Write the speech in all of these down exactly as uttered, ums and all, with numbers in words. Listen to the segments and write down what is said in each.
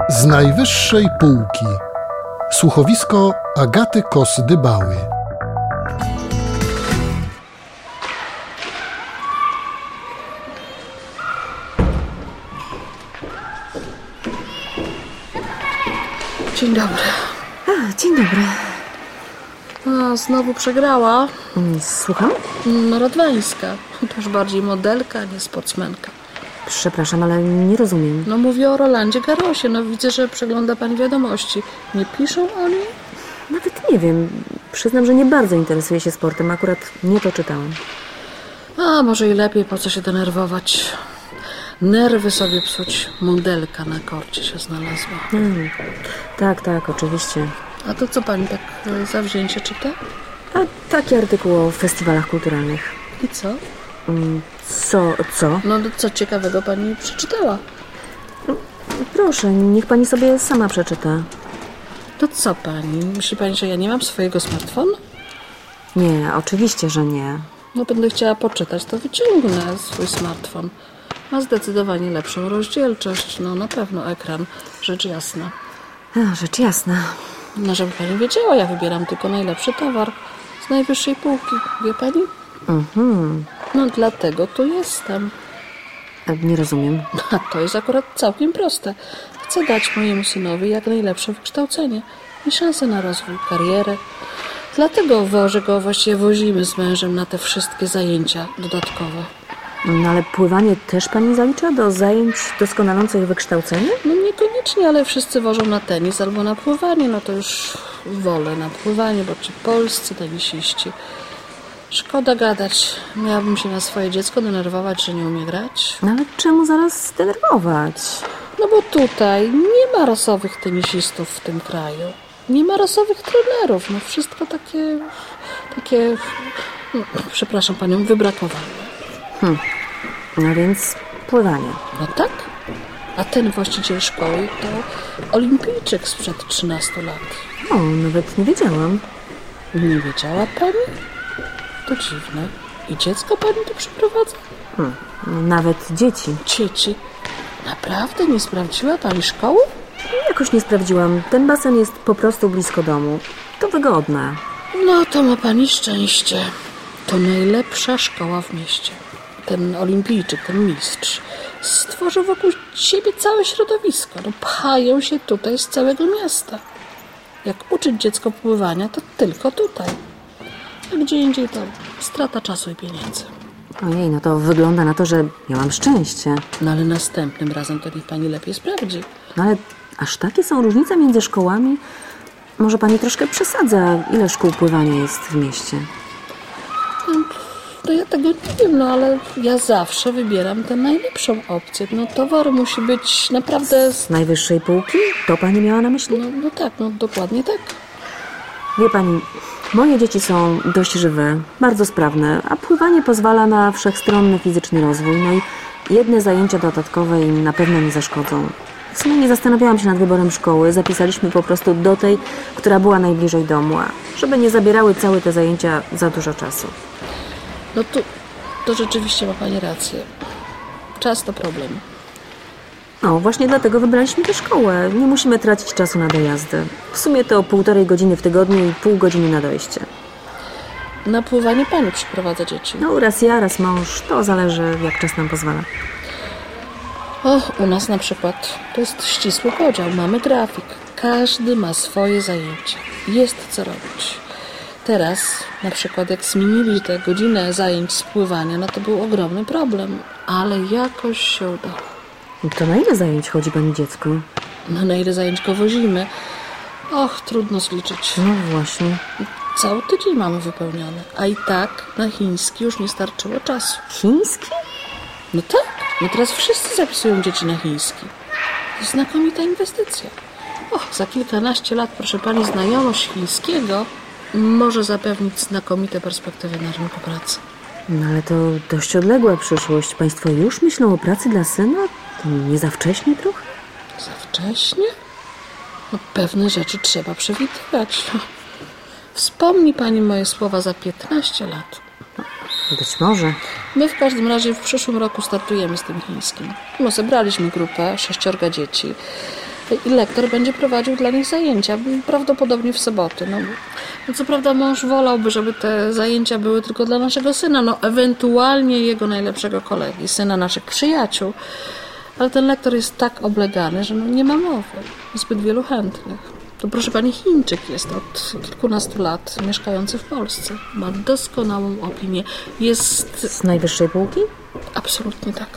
Z najwyższej półki. Słuchowisko Agaty Kos-Dybały. Dzień dobry. A, dzień dobry. A, znowu przegrała? Słucham? No, Radwańska. To już bardziej modelka, nie sportsmenka. Przepraszam, ale nie rozumiem. No, mówię o Rolandzie Garrosie. No, widzę, że przegląda pani wiadomości. Nie piszą o niej? Nawet nie wiem. Przyznam, że nie bardzo interesuję się sportem. Akurat nie to czytałem. A, może i lepiej, po co się denerwować. Nerwy sobie psuć. Modelka na korcie się znalazła. Hmm. Tak, tak, oczywiście. A to co pani tak e, zawzięcie czyta? A taki artykuł o festiwalach kulturalnych. I co? Mm, Co, co? No, to co ciekawego pani przeczytała? Proszę, niech pani sobie sama przeczyta. To co pani? Myśli pani, że ja nie mam swojego smartfonu? Nie, oczywiście, że nie. No, będę chciała poczytać, to wyciągnę swój smartfon. Ma zdecydowanie lepszą rozdzielczość. No, na pewno ekran. Rzecz jasna. A, rzecz jasna. No, żeby pani wiedziała, ja wybieram tylko najlepszy towar z najwyższej półki. Wie pani? Mhm. No, dlatego tu jestem. A, nie rozumiem. A to jest akurat całkiem proste. Chcę dać mojemu synowi jak najlepsze wykształcenie i szansę na rozwój, karierę. Dlatego wożę go, właściwie wozimy z mężem na te wszystkie zajęcia dodatkowe. No ale pływanie też pani zalicza do zajęć doskonalących wykształcenie? No niekoniecznie, ale wszyscy wożą na tenis albo na pływanie. No to już wolę na pływanie, bo ci polscy tenisiści. Szkoda gadać. Miałabym się na swoje dziecko denerwować, że nie umie grać. No ale czemu zaraz zdenerwować? No bo tutaj nie ma rasowych tenisistów w tym kraju. Nie ma rasowych trenerów. No wszystko takie... takie... No, przepraszam panią, wybrakowane. Hmm. No więc pływanie. No tak. A ten właściciel szkoły to olimpijczyk sprzed trzynastu lat. O, nawet nie wiedziałam. Nie wiedziała pani? To dziwne. I dziecko pani tu przyprowadza? Hmm. No, nawet dzieci. Dzieci? Naprawdę nie sprawdziła pani szkoły? Jakoś nie sprawdziłam. Ten basen jest po prostu blisko domu. To wygodne. No to ma pani szczęście. To najlepsza szkoła w mieście. Ten olimpijczyk, ten mistrz stworzył wokół siebie całe środowisko. No, pchają się tutaj z całego miasta. Jak uczyć dziecko pływania, to tylko tutaj. A gdzie indziej to strata czasu i pieniędzy. Ojej, no to wygląda na to, że miałam szczęście. No ale następnym razem to niech pani lepiej sprawdzi. No ale aż takie są różnice między szkołami? Może pani troszkę przesadza, ile szkół pływania jest w mieście? No ja tego nie wiem, no ale ja zawsze wybieram tę najlepszą opcję. No towar musi być naprawdę... Z najwyższej półki? To pani miała na myśli? No, no tak, no dokładnie tak. Wie pani, moje dzieci są dość żywe, bardzo sprawne, a pływanie pozwala na wszechstronny fizyczny rozwój, no i jedne zajęcia dodatkowe im na pewno nie zaszkodzą. W sumie nie zastanawiałam się nad wyborem szkoły, zapisaliśmy po prostu do tej, która była najbliżej domu, a żeby nie zabierały całe te zajęcia za dużo czasu. No tu, to rzeczywiście ma pani rację. Czas to problem. No, właśnie dlatego wybraliśmy tę szkołę. Nie musimy tracić czasu na dojazdy. W sumie to półtorej godziny w tygodniu i pół godziny na dojście. Na pływanie pani przyprowadza dzieci. No, raz ja, raz mąż. To zależy, jak czas nam pozwala. O, u nas na przykład to jest ścisły podział. Mamy grafik. Każdy ma swoje zajęcie. Jest co robić. Teraz, na przykład jak zmienili tę godzinę zajęć z pływania, no to był ogromny problem. Ale jakoś się udało. To na ile zajęć chodzi pani dziecko? No na ile zajęć go wozimy? Och, trudno zliczyć. No właśnie. Cały tydzień mamy wypełniony. A i tak na chiński już nie starczyło czasu. Chiński? No tak. No teraz wszyscy zapisują dzieci na chiński. To znakomita inwestycja. Och, za kilkanaście lat, proszę pani, znajomość chińskiego może zapewnić znakomite perspektywy na rynku pracy. No ale to dość odległa przyszłość. Państwo już myślą o pracy dla syna? To nie za wcześnie trochę? Za wcześnie? No pewne rzeczy trzeba przewidywać. Wspomni pani moje słowa za piętnaście lat. Być może. My w każdym razie w przyszłym roku startujemy z tym chińskim. No zebraliśmy grupę, sześciorga dzieci. i lektor będzie prowadził dla nich zajęcia, prawdopodobnie w soboty. No, no co prawda mąż wolałby, żeby te zajęcia były tylko dla naszego syna, no ewentualnie jego najlepszego kolegi, syna naszych przyjaciół. Ale ten lektor jest tak oblegany, że no nie ma mowy. Zbyt wielu chętnych. To proszę pani, Chińczyk jest od kilkunastu lat, mieszkający w Polsce. Ma doskonałą opinię. Jest... Z najwyższej półki? Absolutnie tak.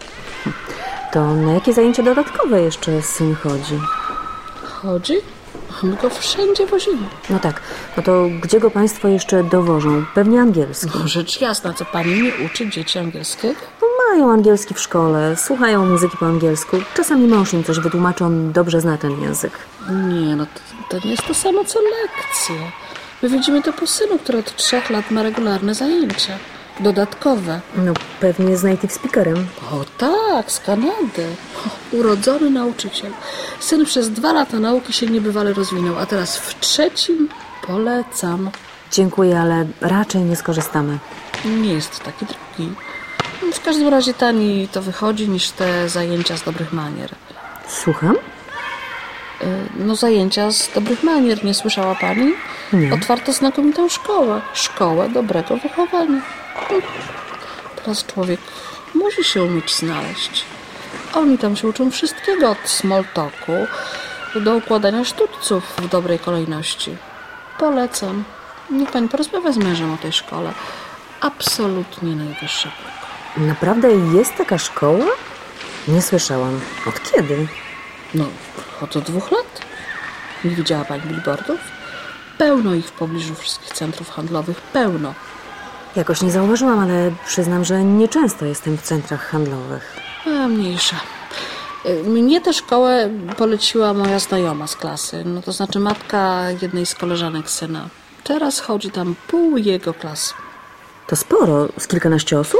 To na jakie zajęcia dodatkowe jeszcze syn chodzi? Chodzi? My go wszędzie wozimy. No tak, no to gdzie go państwo jeszcze dowożą? Pewnie angielski. No, rzecz jasna, co pani nie uczy dzieci angielskiego? No, mają angielski w szkole, słuchają muzyki po angielsku. Czasami mąż im coś wytłumaczy, on dobrze zna ten język. Nie, no to, to nie jest to samo co lekcje. My widzimy to po synu, który od trzech lat ma regularne zajęcia. Dodatkowe. No pewnie z native speakerem. O tak, z Kanady. O, urodzony nauczyciel. Syn przez dwa lata nauki się niebywale rozwinął, a teraz w trzecim polecam. Dziękuję, ale raczej nie skorzystamy. Nie jest taki drogi. W każdym razie taniej to wychodzi niż te zajęcia z dobrych manier. Słucham? No zajęcia z dobrych manier, nie słyszała pani? Nie. Otwarto znakomitą szkołę. Szkołę dobrego wychowania. Teraz człowiek musi się umieć znaleźć. Oni tam się uczą wszystkiego, od small talku do układania sztućców w dobrej kolejności. Polecam. Niech pani porozmawia z mężem o tej szkole. Absolutnie najwyższa półka. Naprawdę jest taka szkoła? Nie słyszałam. Od kiedy? No, od dwóch lat. Nie widziała pani billboardów? Pełno ich w pobliżu wszystkich centrów handlowych. Pełno. Jakoś nie zauważyłam, ale przyznam, że nieczęsto jestem w centrach handlowych. A, mniejsza. Mnie tę szkołę poleciła moja znajoma z klasy. No to znaczy matka jednej z koleżanek syna. Teraz chodzi tam pół jego klasy. To sporo, z kilkanaście osób?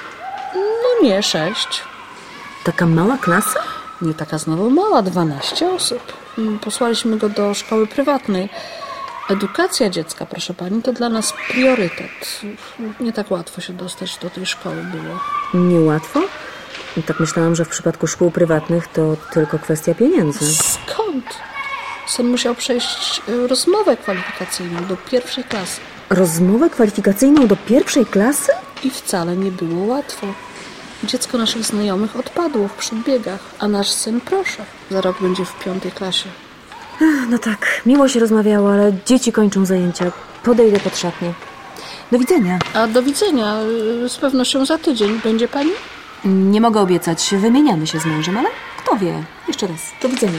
No nie, sześć. Taka mała klasa? Nie taka znowu mała, dwanaście osób. Posłaliśmy go do szkoły prywatnej. Edukacja dziecka, proszę pani, to dla nas priorytet. Nie tak łatwo się dostać do tej szkoły było. Niełatwo? Tak myślałam, że w przypadku szkół prywatnych to tylko kwestia pieniędzy. Skąd? Syn musiał przejść rozmowę kwalifikacyjną do pierwszej klasy. Rozmowę kwalifikacyjną do pierwszej klasy? I wcale nie było łatwo. Dziecko naszych znajomych odpadło w przedbiegach, a nasz syn, proszę, za rok będzie w piątej klasie. Ach, no tak, miło się rozmawiało, ale dzieci kończą zajęcia. Podejdę pod szatnię. Do widzenia. A do widzenia. Z pewnością za tydzień. Będzie pani? Nie mogę obiecać, wymieniamy się z mężem, ale kto wie. Jeszcze raz, do widzenia.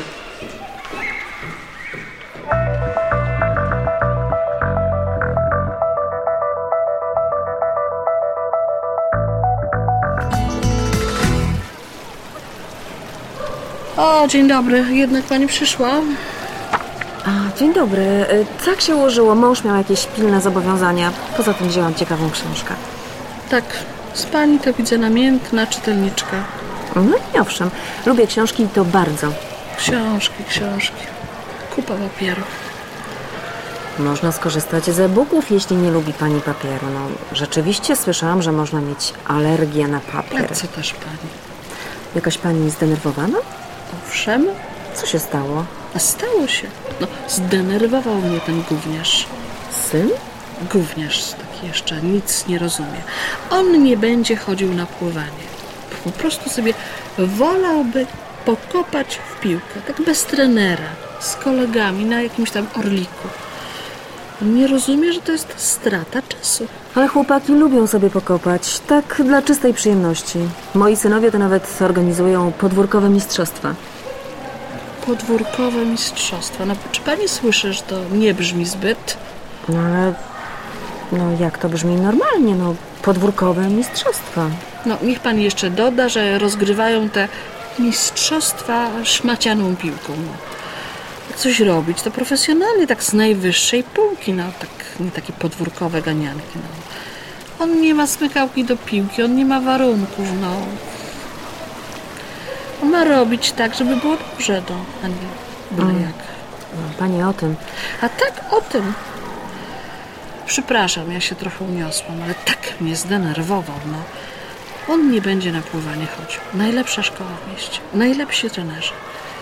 O, dzień dobry. Jednak pani przyszła? A, dzień dobry. Tak się ułożyło. Mąż miał jakieś pilne zobowiązania. Poza tym wzięłam ciekawą książkę. Tak, z pani to widzę namiętna czytelniczka. No i owszem, lubię książki i to bardzo. Książki, książki. Kupa papieru. Można skorzystać z e-booków, jeśli nie lubi pani papieru. No, rzeczywiście słyszałam, że można mieć alergię na papier. A co też pani? Jakaś pani zdenerwowana? Owszem. Co się stało? A stało się. No, zdenerwował mnie ten gówniarz. Syn? Gówniarz taki jeszcze, nic nie rozumie. On nie będzie chodził na pływanie. Po prostu sobie wolałby pokopać w piłkę, tak bez trenera, z kolegami na jakimś tam orliku. On nie rozumie, że to jest strata czasu. Ale chłopaki lubią sobie pokopać, tak dla czystej przyjemności. Moi synowie to nawet organizują podwórkowe mistrzostwa. Podwórkowe mistrzostwa. No, czy pani słyszy, że to nie brzmi zbyt? No ale... No jak to brzmi normalnie, no podwórkowe mistrzostwa. No niech pani jeszcze doda, że rozgrywają te mistrzostwa szmacianą piłką. No. Coś robić to profesjonalnie, tak z najwyższej półki, no tak, nie takie podwórkowe ganianki. No. On nie ma smykałki do piłki, on nie ma warunków, no. On ma robić tak, żeby było dobrze, no, a nie byle Mm. jak. No, pani o tym. A tak o tym. Przepraszam, ja się trochę uniosłam, ale tak mnie zdenerwował, no. On nie będzie na pływanie chodził. Najlepsza szkoła w mieście, najlepsi trenerzy.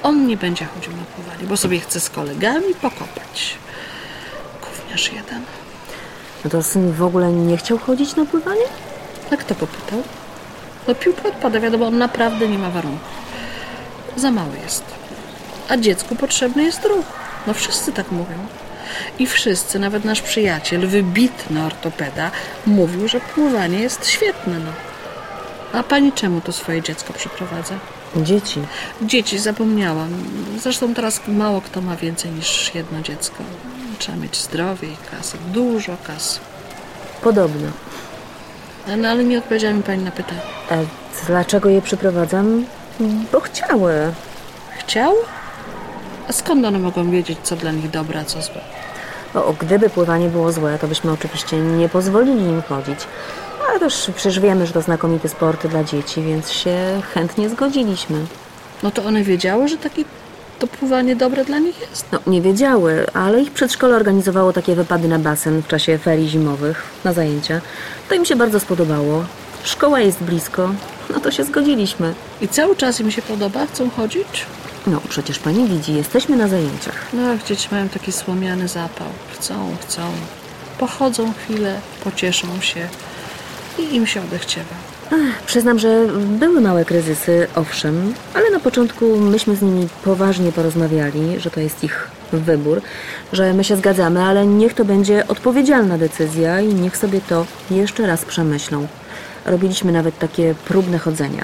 on nie będzie chodził na pływanie, bo sobie chce z kolegami pokopać. Gówniarz jeden. No to syn w ogóle nie chciał chodzić na pływanie? A kto go pytał? No piłka odpada, wiadomo, on naprawdę nie ma warunków. Za mały jest. A dziecku potrzebny jest ruch. No wszyscy tak mówią. I wszyscy, nawet nasz przyjaciel, wybitny ortopeda, mówił, że pływanie jest świetne. No. A pani czemu to swoje dziecko przyprowadza? Dzieci. Dzieci, zapomniałam. Zresztą teraz mało kto ma więcej niż jedno dziecko. Trzeba mieć zdrowie i kasę. Dużo kasy. Podobno. No ale nie odpowiedziała mi pani na pytanie. A dlaczego je przyprowadzam? Bo chciały. Chciał? A skąd one mogą wiedzieć, co dla nich dobre, a co złe? O, gdyby pływanie było złe, to byśmy oczywiście nie pozwolili im chodzić. Ale też przecież wiemy, że to znakomity sport dla dzieci, więc się chętnie zgodziliśmy. No to one wiedziały, że takie to pływanie dobre dla nich jest? No, nie wiedziały, ale ich przedszkole organizowało takie wypady na basen w czasie ferii zimowych, na zajęcia. To im się bardzo spodobało. Szkoła jest blisko, no to się zgodziliśmy. I cały czas im się podoba? Chcą chodzić? No, przecież pani widzi, jesteśmy na zajęciach. No, jak dzieci mają taki słomiany zapał. Chcą, chcą. Pochodzą chwilę, pocieszą się i im się odechciewa. Ach, przyznam, że były małe kryzysy, owszem, ale na początku myśmy z nimi poważnie porozmawiali, że to jest ich wybór, że my się zgadzamy, ale niech to będzie odpowiedzialna decyzja i niech sobie to jeszcze raz przemyślą. Robiliśmy nawet takie próbne chodzenia.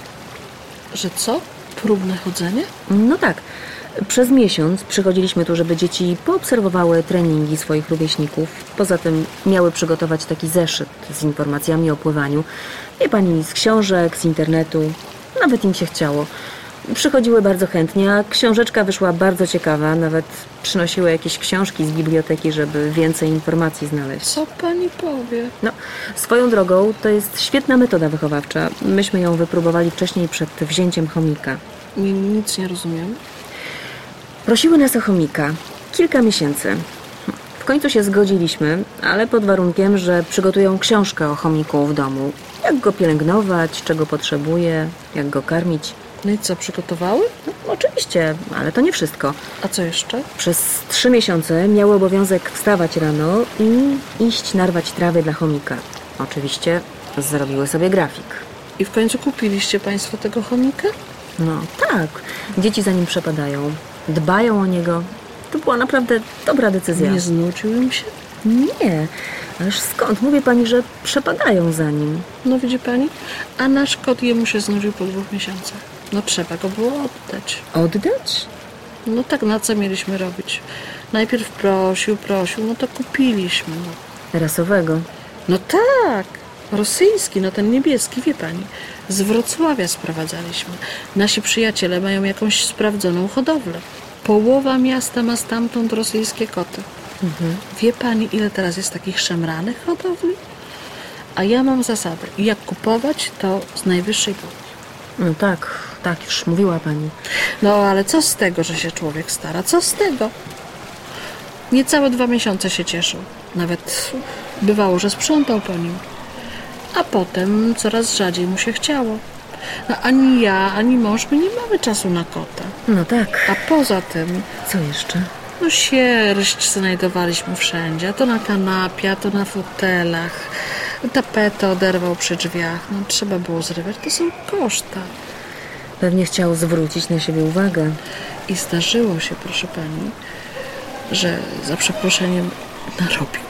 Że co? Próbne chodzenie? No tak. Przez miesiąc przychodziliśmy tu, żeby dzieci poobserwowały treningi swoich rówieśników. Poza tym miały przygotować taki zeszyt z informacjami o pływaniu. Wie pani, z książek, z internetu. Nawet im się chciało. Przychodziły bardzo chętnie, a książeczka wyszła bardzo ciekawa. Nawet przynosiły jakieś książki z biblioteki, żeby więcej informacji znaleźć. Co pani powie? No, swoją drogą to jest świetna metoda wychowawcza. Myśmy ją wypróbowali wcześniej przed wzięciem chomika. Nie, nic nie rozumiem. Prosiły nas o chomika. Kilka miesięcy. W końcu się zgodziliśmy, ale pod warunkiem, że przygotują książkę o chomiku w domu. Jak go pielęgnować, czego potrzebuje, jak go karmić. No i co, przygotowały? No, oczywiście, ale to nie wszystko. A co jeszcze? Przez trzy miesiące miały obowiązek wstawać rano i iść narwać trawy dla chomika. Oczywiście zrobiły sobie grafik. I w końcu kupiliście państwo tego chomika? No tak, dzieci za nim przepadają, dbają o niego. To była naprawdę dobra decyzja. Nie znudził im się? Nie, ależ skąd? Mówię pani, że przepadają za nim. No widzi pani? A nasz kot jemu się znudził po dwóch miesiącach. No trzeba go było oddać. Oddać? No tak, na co mieliśmy robić? Najpierw prosił, prosił, no to kupiliśmy. No, Rasowego. no tak, rosyjski, no ten niebieski, wie pani. Z Wrocławia sprowadzaliśmy. Nasi przyjaciele mają jakąś sprawdzoną hodowlę. Połowa miasta ma stamtąd rosyjskie koty. Mhm. Wie pani, ile teraz jest takich szemranych hodowli? A ja mam zasadę. Jak kupować, to z najwyższej półki. No tak, tak, już mówiła pani. No ale co z tego, że się człowiek stara? Co z tego? Niecałe dwa miesiące się cieszył. Nawet bywało, że sprzątał po nim. A potem coraz rzadziej mu się chciało. No ani ja, ani mąż, my nie mamy czasu na kota. No tak. A poza tym, Co jeszcze? no sierść znajdowaliśmy wszędzie. A to na kanapie, a to na fotelach. Tapetę oderwał przy drzwiach. No trzeba było zrywać. To są koszta. Pewnie chciał zwrócić na siebie uwagę. I zdarzyło się, proszę pani, że za przeproszeniem narobił.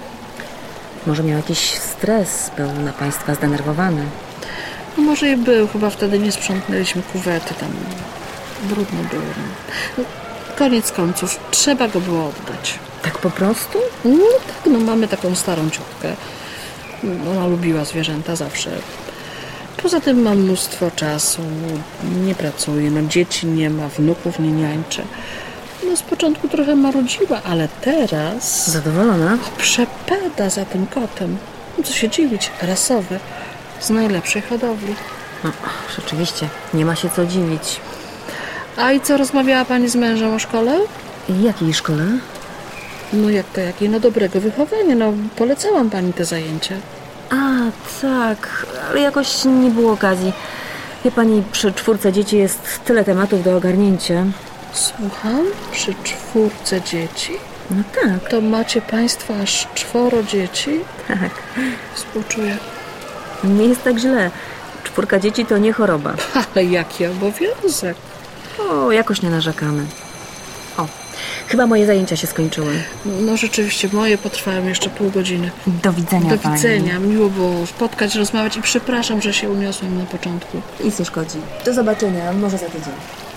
Może miał jakiś stres, był na państwa zdenerwowany. No może i był, chyba wtedy nie sprzątnęliśmy kuwety, tam brudno było. No, koniec końców, trzeba go było oddać. Tak po prostu? No tak, no mamy taką starą ciotkę. Ona lubiła zwierzęta zawsze. Poza tym mam mnóstwo czasu, nie pracuję, no dzieci nie ma, wnuków nie niańczę. No z początku trochę marudziła, ale teraz Zadowolona? przepada za tym kotem. No co się dziwić, rasowy, z najlepszej hodowli. No, rzeczywiście, nie ma się co dziwić. A i co, rozmawiała pani z mężem o szkole? Jakiej szkole? No jak to jakiej? No dobrego wychowania, no polecałam pani te zajęcia. A, tak, ale jakoś nie było okazji. Wie pani, przy czwórce dzieci jest tyle tematów do ogarnięcia. Słucham? Przy czwórce dzieci? No tak. To macie państwo aż czworo dzieci? Tak. Współczuję. Nie jest tak źle. Czwórka dzieci to nie choroba. Ale jaki obowiązek? O, jakoś nie narzekamy. O, chyba moje zajęcia się skończyły. No rzeczywiście, moje potrwają jeszcze pół godziny. Do widzenia, Do pani. widzenia. Miło było spotkać, rozmawiać i przepraszam, że się uniosłem na początku. Nic nie szkodzi. Do zobaczenia, może za tydzień.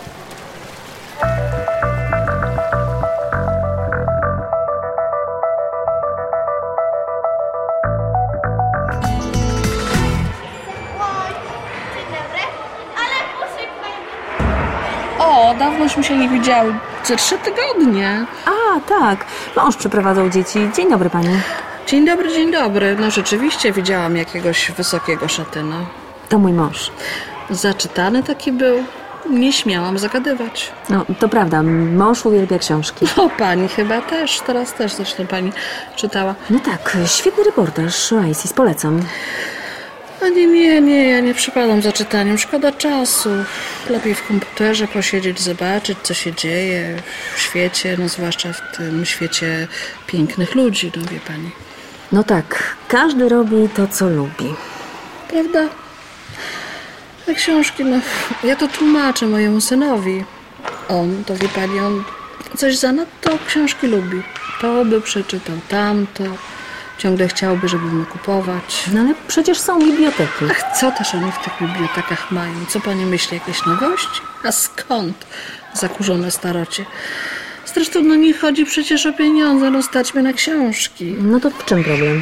O, dawnośmy się nie widziały. Ze trzy tygodnie. A, tak. Mąż przyprowadzał dzieci. Dzień dobry, pani. Dzień dobry, dzień dobry. No rzeczywiście widziałam jakiegoś wysokiego szatyna. To mój mąż. Zaczytany taki był. Nie śmiałam zagadywać. No, to prawda. Mąż uwielbia książki. O, pani chyba też. Teraz też zresztą pani czytała. No tak, świetny reportaż. Oasis, polecam. A nie, nie, nie, ja nie przypadam za czytaniem. Szkoda czasu. Lepiej w komputerze posiedzieć, zobaczyć, co się dzieje w świecie, no zwłaszcza w tym świecie pięknych ludzi, no wie pani. No tak, każdy robi to, co lubi. Prawda? Te książki, no, ja to tłumaczę mojemu synowi. On, to wie pani, on coś zanadto książki lubi. To by przeczytał, tamto. Ciągle chciałby, żeby mu kupować. No ale przecież są biblioteki. Ach, co też oni w tych bibliotekach mają? Co pani myśli, jakieś nowości? A skąd? Zakurzone starocie. Zresztą no nie chodzi przecież o pieniądze, no stać mnie na książki. No to w czym problem?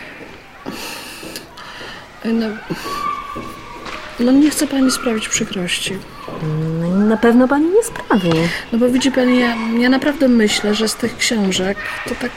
No, no nie chce pani sprawić przykrości. No, na pewno pani nie sprawi. No bo widzi pani, ja, ja naprawdę myślę, że z tych książek to tak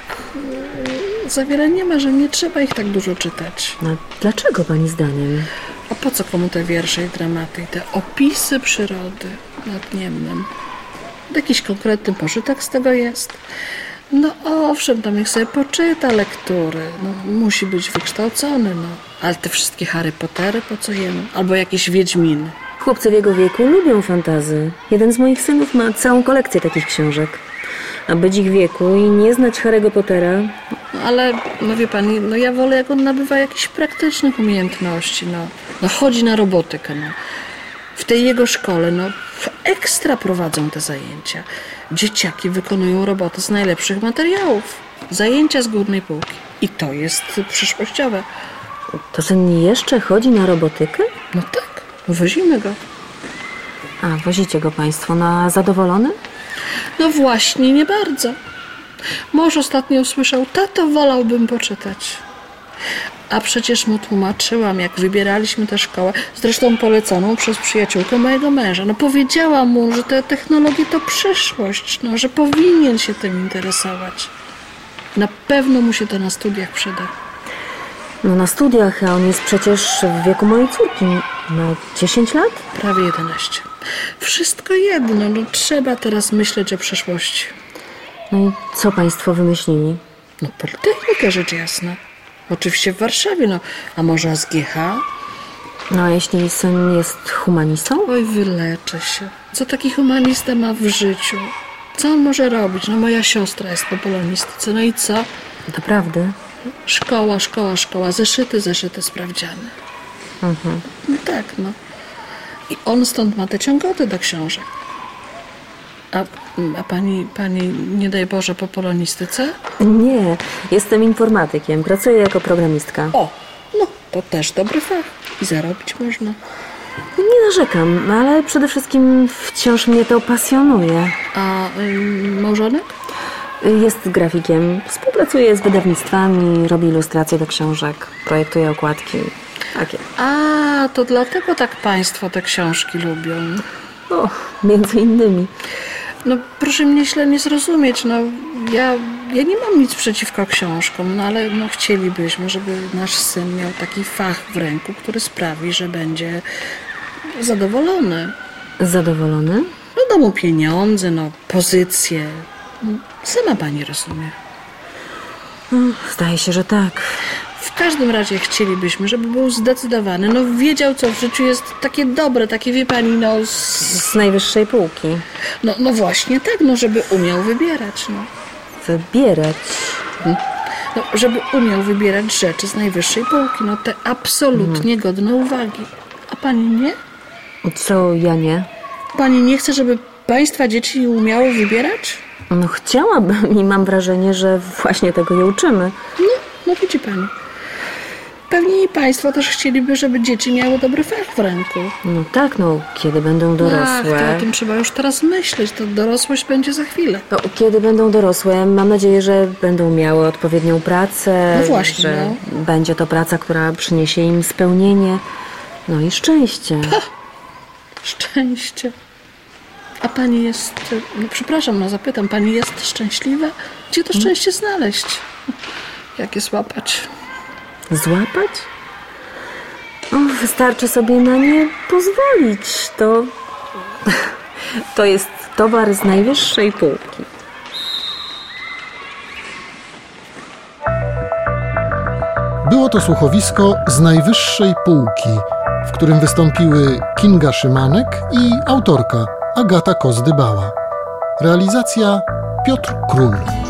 yy, za wiele nie ma, że nie trzeba ich tak dużo czytać. No dlaczego pani zdaniem? A po co komu te wiersze i dramaty i te opisy przyrody nad Niemnem? Jakiś konkretny pożytek z tego jest? No owszem, tam niech sobie poczyta lektury. No, musi być wykształcony, no. Ale te wszystkie Harry Pottery po co jemu? Albo jakieś Wiedźminy. Chłopcy w jego wieku lubią fantazy. Jeden z moich synów ma całą kolekcję takich książek. A być ich wieku i nie znać Harry'ego Pottera... No, ale, no wie pani, no ja wolę, jak on nabywa jakichś praktycznych umiejętności, no. No chodzi na robotykę, no. W tej jego szkole, no, ekstra prowadzą te zajęcia. Dzieciaki wykonują roboty z najlepszych materiałów. Zajęcia z górnej półki. I to jest przyszłościowe. To syn jeszcze chodzi na robotykę? No tak, wozimy go. A, wozicie go państwo. Na zadowolony? No właśnie, nie bardzo. Mąż ostatnio usłyszał, tato, wolałbym poczytać. A przecież mu tłumaczyłam, jak wybieraliśmy tę szkołę, zresztą poleconą przez przyjaciółkę mojego męża. No powiedziałam mu, że te technologie to przyszłość, no, że powinien się tym interesować. Na pewno mu się to na studiach przyda. No na studiach, a on jest przecież w wieku mojej córki. Ma dziesięć lat? Prawie jedenaście. Wszystko jedno, no trzeba teraz myśleć o przyszłości. No i co państwo wymyślili? No politechnika, rzecz jasna. Oczywiście w Warszawie, no. A może A S G H? No a jeśli syn jest humanistą? Oj, wyleczę się. Co taki humanista ma w życiu? Co on może robić? No moja siostra jest po polonistyce. No i co? Naprawdę? Szkoła, szkoła, szkoła. Zeszyty, zeszyty, sprawdziany. Mhm. No tak, no. I on stąd ma te ciągoty do książek. A, a pani, pani, nie daj Boże, po polonistyce? Nie, jestem informatykiem. Pracuję jako programistka. O, no, to też dobry fach. I zarobić można. Nie narzekam, ale przede wszystkim wciąż mnie to pasjonuje. A ym, małżonek? Jest grafikiem, współpracuje z wydawnictwami, robi ilustracje do książek, projektuje okładki. Takie. A, to dlatego tak państwo te książki lubią. O, między innymi. No proszę mnie źle nie zrozumieć, no ja, ja nie mam nic przeciwko książkom, no ale no, chcielibyśmy, żeby nasz syn miał taki fach w ręku, który sprawi, że będzie zadowolony. Zadowolony? No da mu pieniądze, no pozycję. Sama pani rozumie. Zdaje się, że tak. W każdym razie chcielibyśmy, żeby był zdecydowany, no wiedział, co w życiu jest takie dobre, takie, wie pani, no... Z, Z najwyższej półki. no, no właśnie tak, no żeby umiał wybierać, no. Wybierać. no. Żeby umiał wybierać rzeczy z najwyższej półki, no te absolutnie godne uwagi. A pani nie? Co ja nie? Pani nie chce, żeby państwa dzieci umiało wybierać? No chciałabym i mam wrażenie, że właśnie tego je uczymy. No, no widzi pani. Pewnie i państwo też chcieliby, żeby dzieci miały dobry fach w ręku. No tak, no kiedy będą Ach, dorosłe. to o tym trzeba już teraz myśleć. To dorosłość będzie za chwilę. No, kiedy będą dorosłe, mam nadzieję, że będą miały odpowiednią pracę. No właśnie, że no. będzie to praca, która przyniesie im spełnienie. No i szczęście. Szczęście. A pani jest... No przepraszam, no zapytam. Pani jest szczęśliwa? Gdzie to szczęście znaleźć? Jak je złapać? Złapać? O, wystarczy sobie na nie pozwolić. To... to jest towar z najwyższej półki. Było to słuchowisko z najwyższej półki, w którym wystąpiły Kinga Szymanek i autorka Agata Kos-Dybała. Realizacja Piotr Król.